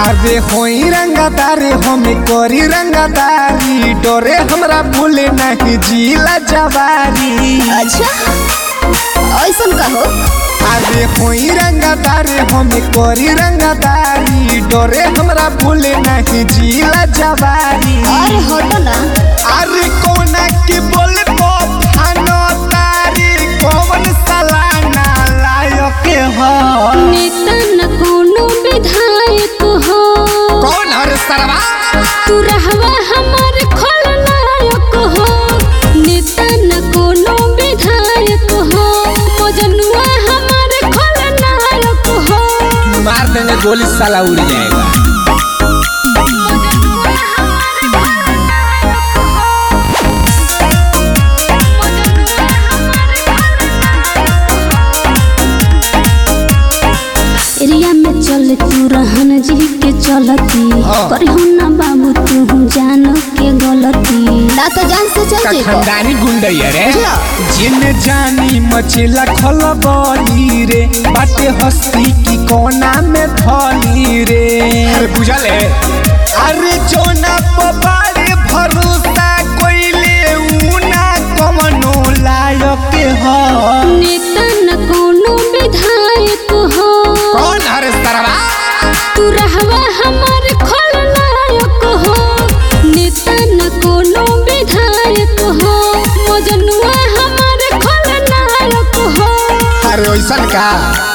अरे होई रंगदारी हमें करी रंगदारी डरे हमरा भूले नहीं जिला जवारी। अच्छा ऐसा कहो। अरे होई रंगदारी हमें करी रंगदारी डरे हमरा भूले नहीं जिला जवारी। अरे हटो ना। अरे कोना की बोले तो थानो तारी कौन सलाना लायक हो। नेता न कोनो विधायक हो। कौन हर सरवा तू रहवा हमार खलनायक हो। नेता न कोनो विधायक हो मजनुआ हमार खलनायक हो। मार देंगे गोली साला उड़ जाएगा। एरिया में चल तू रहन जी के चलती करहु ना बाबू तू जान के गलती। ना तो जान से चल जी खानदानी गुंडई रे जिन जानी मचेला खलबली रे बाटे हस्ती की कोना में थली रे। अरे बुझले अरे जोना पबारे भरोसा कोइले उना कमनो लायक हो। नेता न कोनो विधायक हो। कौन हर सरवा तू रहवा हमार खलनायक हो। नेता न कोनो विधायक हो मजनुआ हमार खलनायक हो। अरे वैसा का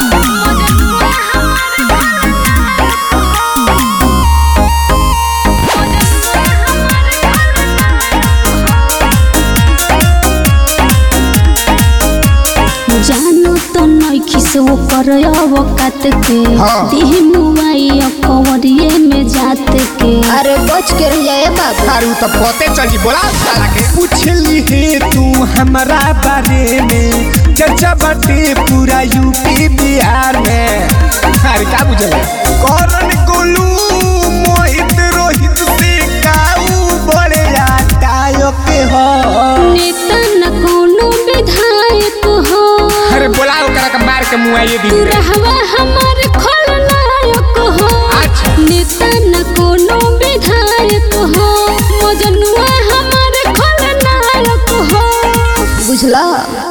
जानो तो नइखी सो कर अवकात के देह मुआई कवरिए में जात के। अरे बच के रह जाए बाबू। अरे तो पते चली बोला साला के पूछली है तू हमारा बारे में चर्चा बाटे पूरा यूपी बिहार में। अरे क्या बुझले करण गोलू मोहित रोहित से काऊ बड़े आटायक हो। नेता न कोनो विधायक हो। अरे बोला ओकरा के मार के मुआइए दी। तू रहवा हमार खलनायक हो। अच्छा नेता न कोनो विधायक हो मजनुआ हमार खलनायक हो। बुझला।